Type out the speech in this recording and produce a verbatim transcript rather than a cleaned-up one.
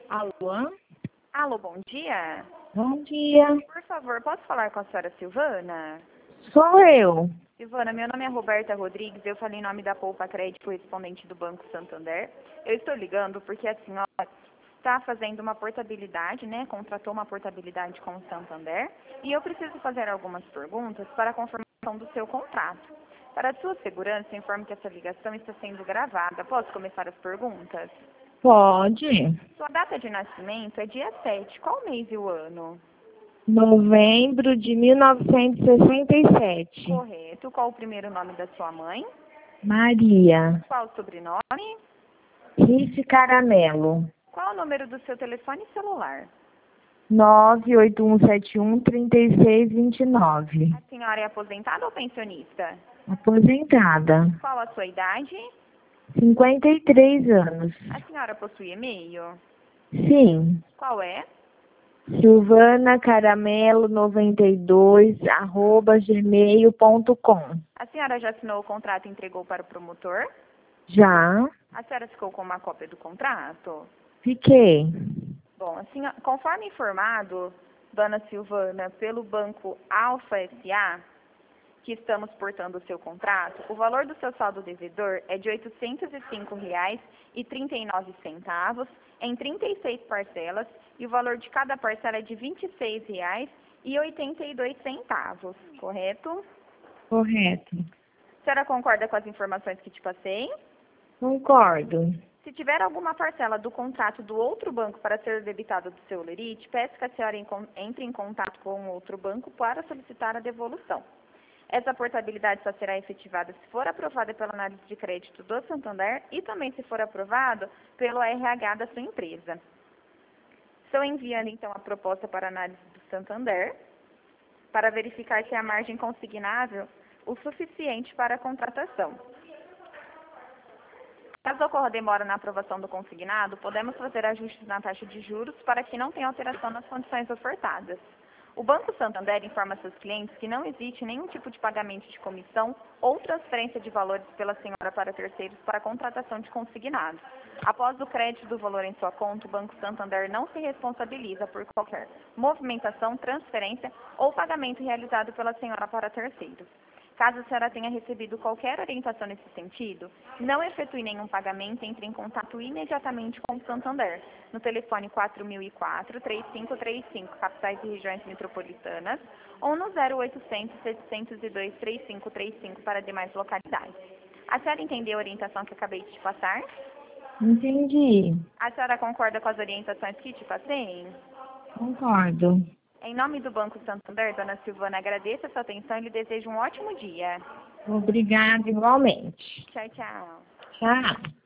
Alô? Alô, bom dia. Bom dia. Por favor, posso falar com a senhora Silvana? Sou eu. Silvana, meu nome é Roberta Rodrigues, eu falei em nome da Poupa Crédito, correspondente do Banco Santander. Eu estou ligando porque a senhora está fazendo uma portabilidade, né? Contratou uma portabilidade com o Santander. E eu preciso fazer algumas perguntas para a confirmação do seu contrato. Para a sua segurança, informo que essa ligação está sendo gravada. Posso começar as perguntas? Pode. Sua data de nascimento é dia sete. Qual mês e o ano? Novembro de mil novecentos e sessenta e sete. Correto. Qual o primeiro nome da sua mãe? Maria. Qual o sobrenome? Riff Caramelo. Qual o número do seu telefone celular? nove oito um sete um, três seis dois nove. A senhora é aposentada ou pensionista? Aposentada. Qual a sua idade? cinquenta e três anos. A senhora possui e-mail? Sim. Qual é? Silvana Caramelo noventa e dois, arroba gmail ponto com. A senhora já assinou o contrato e entregou para o promotor? Já? A senhora ficou com uma cópia do contrato? Fiquei. Bom, assim, conforme informado, dona Silvana, pelo Banco Alfa S A, que estamos portando o seu contrato, o valor do seu saldo devedor é de oitocentos e cinco reais e trinta e nove centavos em trinta e seis parcelas e o valor de cada parcela é de vinte e seis reais e oitenta e dois centavos, correto? Correto. A senhora concorda com as informações que te passei? Concordo. Se tiver alguma parcela do contrato do outro banco para ser debitada do seu lerite, peço que a senhora entre em contato com o outro banco para solicitar a devolução. Essa portabilidade só será efetivada se for aprovada pela análise de crédito do Santander e também se for aprovada pelo R H da sua empresa. Estou enviando, então, a proposta para análise do Santander para verificar se a margem consignável o suficiente para a contratação. Caso ocorra demora na aprovação do consignado, podemos fazer ajustes na taxa de juros para que não tenha alteração nas condições ofertadas. O Banco Santander informa seus clientes que não existe nenhum tipo de pagamento de comissão ou transferência de valores pela senhora para terceiros para a contratação de consignado. Após o crédito do valor em sua conta, o Banco Santander não se responsabiliza por qualquer movimentação, transferência ou pagamento realizado pela senhora para terceiros. Caso a senhora tenha recebido qualquer orientação nesse sentido, não efetue nenhum pagamento, entre em contato imediatamente com o Santander, no telefone quatro mil e quatro, três cinco três cinco, capitais e regiões metropolitanas, ou no zero oitocentos, setecentos e dois, trinta e cinco trinta e cinco para demais localidades. A senhora entendeu a orientação que acabei de te passar? Entendi. A senhora concorda com as orientações que te passei? Concordo. Em nome do Banco Santander, dona Silvana, agradeço a sua atenção e lhe desejo um ótimo dia. Obrigada igualmente. Tchau, tchau. Tchau.